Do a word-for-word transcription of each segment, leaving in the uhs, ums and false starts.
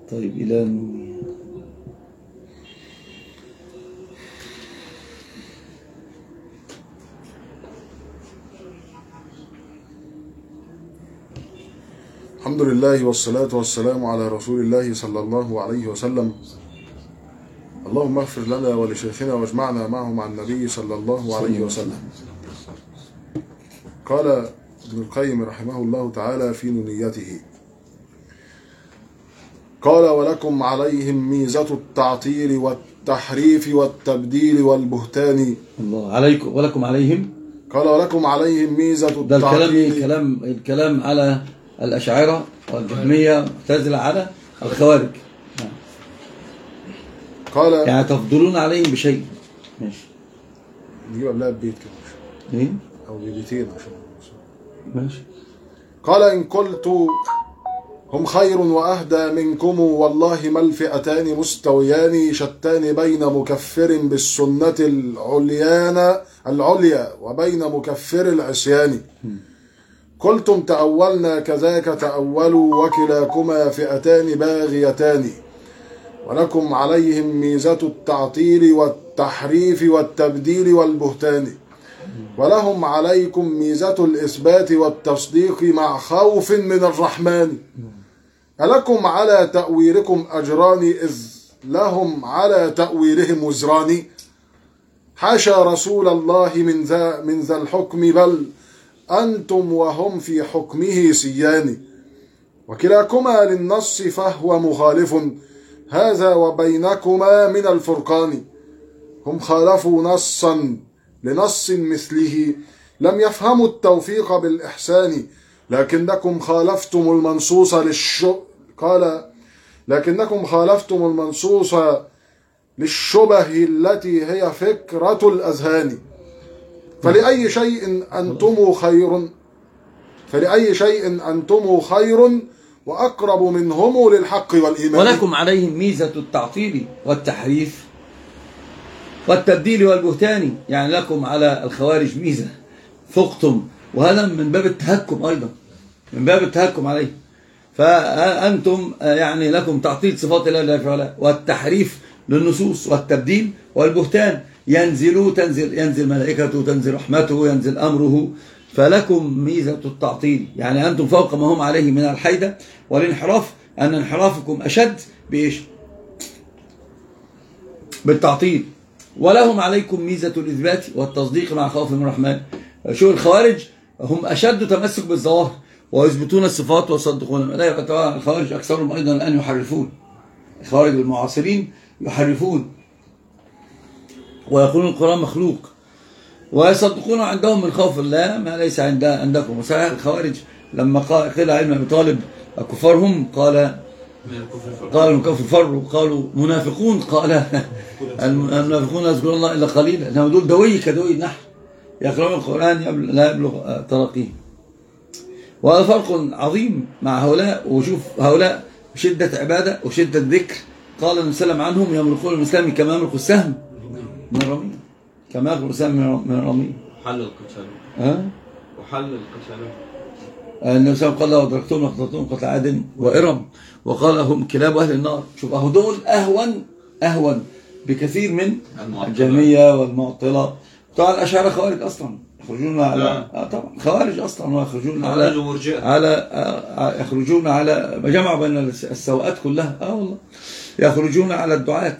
طيب إلى نوني. الحمد لله والصلاة والسلام على رسول الله صلى الله عليه وسلم. اللهم اغفر لنا ولشيخنا واجمعنا معه مع النبي صلى الله عليه وسلم. قال ابن القيم رحمه الله تعالى في نونيته، قال ولكم عليهم ميزة التعطيل والتحريف والتبديل والبهتان. الله عليكم ولكم عليهم. قال ولكم عليهم ميزة التعطيل. ده الكلام ايه؟ كلام الكلام على الأشاعرة والجهمية معتزلة على الخوارج. قال يعني تفضلون عليهم بشيء. ماشي. نجيب قبلها ببيت كده. ايه؟ أو ببيتين عشان. ماشي. قال إن قلت هم خير وأهدى منكم والله ما الفئتان مستويان شتان بين مكفر بالسنة العليان العليا وبين مكفر العصيان. قلتم تأولنا كذاك تأولوا وكلاكما فئتان باغيتان ولكم عليهم ميزة التعطيل والتحريف والتبديل والبهتان ولهم عليكم ميزة الإثبات والتصديق مع خوف من الرحمن. ألكم على تأويلكم أجران إذ لهم على تأويلهم وزران. حاشا رسول الله من ذا من ذا الحكم بل أنتم وهم في حكمه سيان وكلاكما للنص فهو مخالف هذا وبينكما من الفرقان. هم خالفوا نصا لنص مثله لم يفهموا التوفيق بالإحسان لكنكم خالفتم المنصوص للش قال لكنكم خالفتم المنصوص للشبه التي هي فكرة الأذهان. فلأي شيء أنتم خير فلأي شيء أنتم خير وأقرب منهم للحق والإيمان. ولكم عليهم ميزة التعطيل والتحريف والتبديل والبهتان. يعني لكم على الخوارج ميزة فقتم، وهذا من باب التهكم أيضا، من باب التهكم عليه. فأنتم يعني لكم تعطيل صفات الله جل وعلا والتحريف للنصوص والتبديل والبهتان. ينزل تنزل ينزل ملائكته تنزل رحمته ينزل أمره. فلكم ميزة التعطيل، يعني أنتم فوق ما هم عليه من الحيدة والانحراف، أن انحرافكم أشد بإيش؟ بالتعطيل. ولهم عليكم ميزة الإثبات والتصديق مع خوف من الرحمن. شو الخوارج هم أشد تمسك بالظواهر ويثبتون الصفات ويصدقون الملائكة. طبعا الخوارج أكثرهم أيضا الآن يحرفون. الخوارج المعاصرين يحرفون ويقولون القرآن مخلوق ويصدقون عندهم من خوف الله ما ليس عند عندكم. وصحيح الخوارج لما قيل علم أبي طالب كفارهم قال قالوا من كفر فروا قالوا منافقون. قال المنافقون لا يذكرون الله إلا قليلا، إنما دول دوي كدوي النحل يقرؤون القرآن لا يبلغ ترقيه. وهذا فرق عظيم مع هؤلاء. وشوف هؤلاء شدة عبادة وشدة ذكر. قال النبي صلى الله عليه وسلم عنهم يملكون الإسلام كما يملك السهم من الرمي، كما يملك السهم من الرمي. وحل القتال ها وحل القتال النبي صلى الله عليه وسلم قال له أدركتهم لقتلتهم قتل عاد وإرم وقال هم كلاب أهل النار. شوف أهو دول أهون أهون بكثير من الجهمية والمعطلة. طبعا الأشاعرة خوارج أصلا يخرجون على آه طبعا خوارج أصلا ويخرجون على على آه يخرجون على جمع بين السوءات كلها. اه والله يخرجون على الدعاة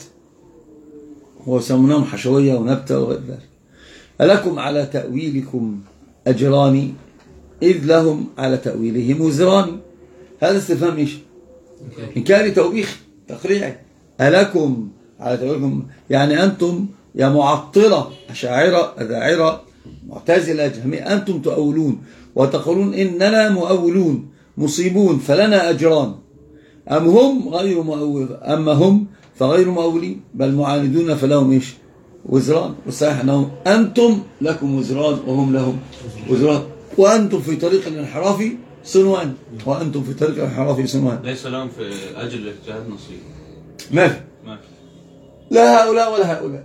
ويسمونهم حشوية ونبتة وغير ذلك. ألكم على تأويلكم أجران إذ لهم على تأويلهم وزران. هذا استفهام إيش؟ إنكاري توبيخ تقريعي. ألكم على تأويلكم يعني أنتم يا معطلة أشاعرة أذاعرة معتزلة جهمية أنتم تؤولون وتقولون إننا مؤولون مصيبون فلنا أجران. أم هم غير مؤول أما هم فغير مؤولين بل معاندون فلهم إيش؟ وزران. والصحيح أنهم أنتم لكم وزران وهم لهم وزران وأنتم في طريق الانحراف صنوان وأنتم في طريق الانحراف صنوان. ليس لهم في أجل الاجتهاد نصيب. ما في ما في لا هؤلاء ولا هؤلاء.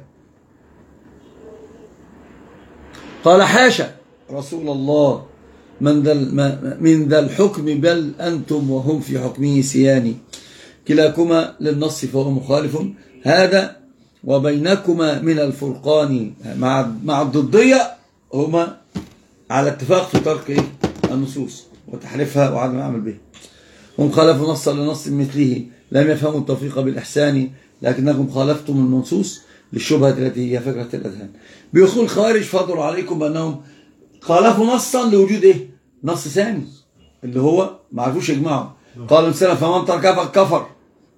قال حاشا رسول الله من ذا من ذا الحكم بل أنتم وهم في حكمه سيان. كلاكما للنص فهو مخالف. هذا وبينكما من الفرقان مع مع الضدية هما على اتفاق في ترك إيه؟ النصوص وتحريفها وعدم العمل به. هم خالفوا نصا لنص مثله لم يفهموا التوفيق بالإحسان لكنكم خالفتم المنصوص للشبهة التي هي فكرة الأذهان. بيقول الخوارج فضلوا عليكم بأنهم خالفوا نصا لوجود إيه؟ نص ثاني اللي هو ما عرفوش يجمعوا. قالوا السلف فمن ترك كفر،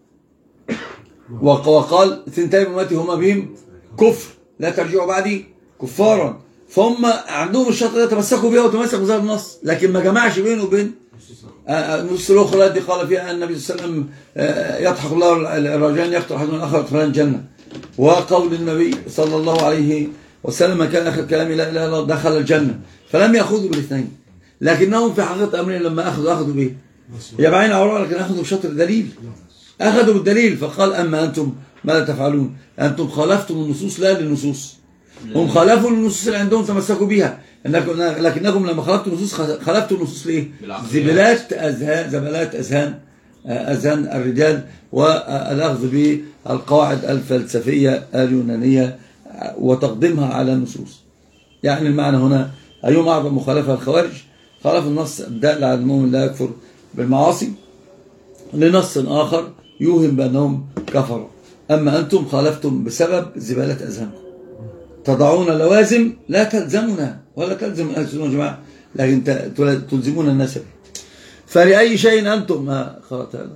وقال ثنتين من أمتي هما بهم كفر لا ترجعوا بعدي كفارا. فهم عندهم الشرط ده تمسكوا بها وتمسكوا بهذا النص، لكن ما جمعش بينه وبين النصوص الاخرى التي قال فيها النبي صلى الله عليه وسلم يضحك الله الرجلان يقتل احدهم الاخر فلان الجنه، وقول النبي صلى الله عليه وسلم كان اخر كلامي لا اله الا الله دخل الجنه. فلم ياخذوا بالاثنين، لكنهم في حقيقه امرهم لما اخذوا اخذوا به هي بعين عوراء، لكن اخذوا بشطر الدليل، اخذوا بالدليل. فقال اما انتم ماذا تفعلون؟ انتم خالفتم النصوص لا للنصوص. هم خالفوا النصوص اللي عندهم تمسكوا بها، لكنكم لما خالفتوا النصوص خالفتوا النصوص ليه؟ زبالات اذهان زبالات اذهان اذهان الرجال والاخذ بالقواعد الفلسفيه اليونانيه وتقديمها على النصوص. يعني المعنى هنا ايهم اعظم مخالفه الخوارج؟ خالف النص الدال على المؤمن لا يكفر بالمعاصي لنص اخر يوهم بانهم كفروا. اما انتم خالفتم بسبب زباله اذهانكم، تضعون لوازم لا تلزمنا ولا تلزم أهل السنة والجماعة، لكن تلزمون الناس به. فلأي شيء أنتم ما قرأت هذا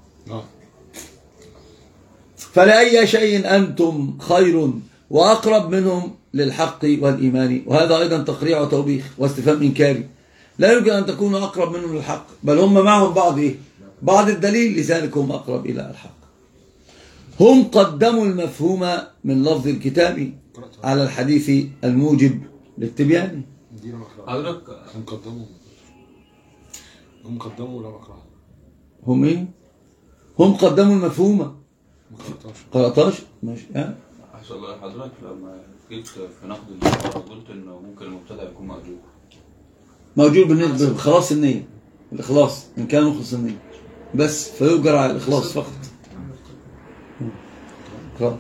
فلأي شيء أنتم خير وأقرب منهم للحق والإيمان. وهذا أيضا تقريع وتوبيخ واستفهام إنكاري. لا يمكن أن تكونوا أقرب منهم للحق، بل هم معهم بعض إيه؟ بعض الدليل، لذلك هم أقرب إلى الحق. هم قدموا المفهوم من لفظ الكتاب على الحديث الموجب للتبيان. حضرتك هم قدموا هم قدموا ولا بقرأ هم ايه؟ هم قدموا المفهوم. ما قرأتاش ماشي. ها احسن الله حضرتك لما جيت في نقد الإشارة قلت انه ممكن المبتدع يكون مأجور مأجور بالنسبة بخلاص النية، الإخلاص إن كان مخلص النية بس فيؤجر على الإخلاص فقط. قرأ.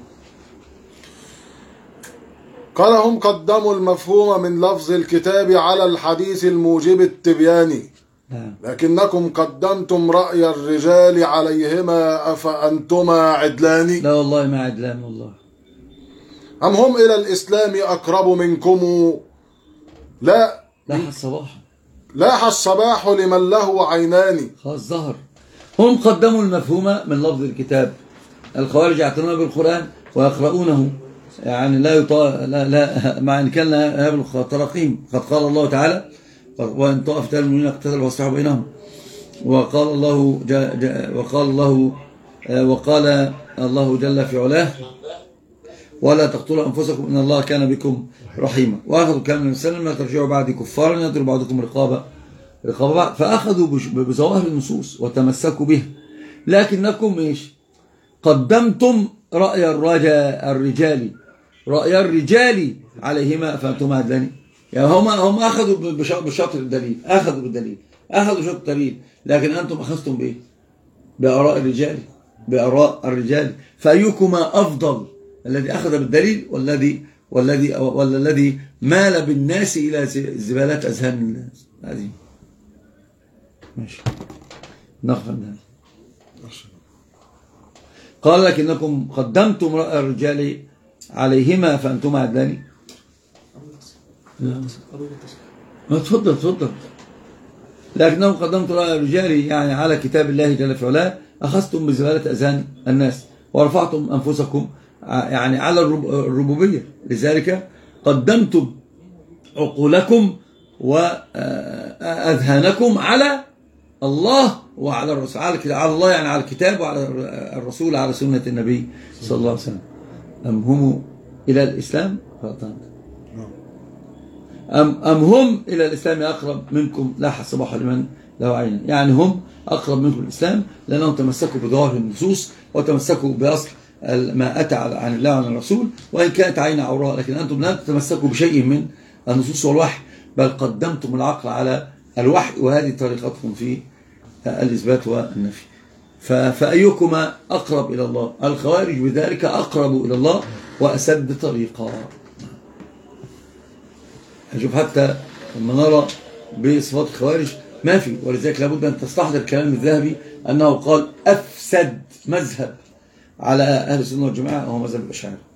قال هم قدموا المفهوم من لفظ الكتاب على الحديث الموجب التبيان لكنكم قدمتم رأي الرجال عليهما أفأنتما عدلان. لا والله ما عدلان والله. أم هم إلى الإسلام أقرب منكم؟ لا لاح الصباح لاح الصباح لمن له عينان. خلاص ظهر. هم قدموا المفهوم من لفظ الكتاب. الخوارج يعتنون بالقرآن ويقرؤونه، يعني لا يطا... لا لا مع ان كان هذا تراقيم. قد قال الله تعالى وان طائفة المؤمنين اقتتلوا واصلحوا بينهم، وقال الله جا... جا... وقال الله وقال الله جل في علاه ولا تقتلوا انفسكم ان الله كان بكم رحيما. واخذوا كلام النبي صلى الله عليه وسلم لا ترجعوا بعدي كفارا يضرب بعضكم رقابه رقابه بعض. فاخذوا بظواهر النصوص وتمسكوا به، لكنكم ايش؟ قدمتم رأي الرجال رأي الرجال عليهما فأنتم عدلان. يعني هم هم أخذوا بشطر الدليل، أخذوا بالدليل، أخذوا شطر الدليل، لكن أنتم أخذتم بإيه؟ بآراء الرجال، بآراء الرجال. فأيكما أفضل، الذي أخذ بالدليل والذي والذي ولا الذي مال بالناس إلى زبالات أذهان الناس؟ هذه ماشي نقفل هذا. قال لكنكم قدمتم رأي الرجال عليهما فأنتم عدلان. تفضل تفضل. لكنكم قدمتم رأي الرجال يعني على كتاب الله جل في علاه، أخذتم بزبالة أذهان الناس ورفعتم أنفسكم يعني على الربوبية، لذلك قدمتم عقولكم وأذهانكم على الله وعلى الرسول، على الله يعني على الكتاب وعلى الرسول على سنة النبي صلى الله عليه وسلم. أم هم إلى الإسلام أم, أم هم إلى الإسلام أقرب منكم لاح الصباح لمن له عين. يعني هم أقرب منكم الإسلام لأنهم تمسكوا بظواهر النصوص وتمسكوا بأصل ما أتى عن الله وعن الرسول، وإن كانت عين عوراء، لكن أنتم لا تتمسكوا بشيء من النصوص والوحي، بل قدمتم العقل على الوحي، وهذه طريقتكم في الإثبات والنفي. فأيكما أقرب إلى الله؟ الخوارج بذلك أقرب إلى الله وأسد طريقا. نشوف حتى لما نرى بصفات الخوارج ما في، ولذلك لابد أن تستحضر كلام الذهبي أنه قال أفسد مذهب على أهل السنة والجماعة هو مذهب الأشاعرة.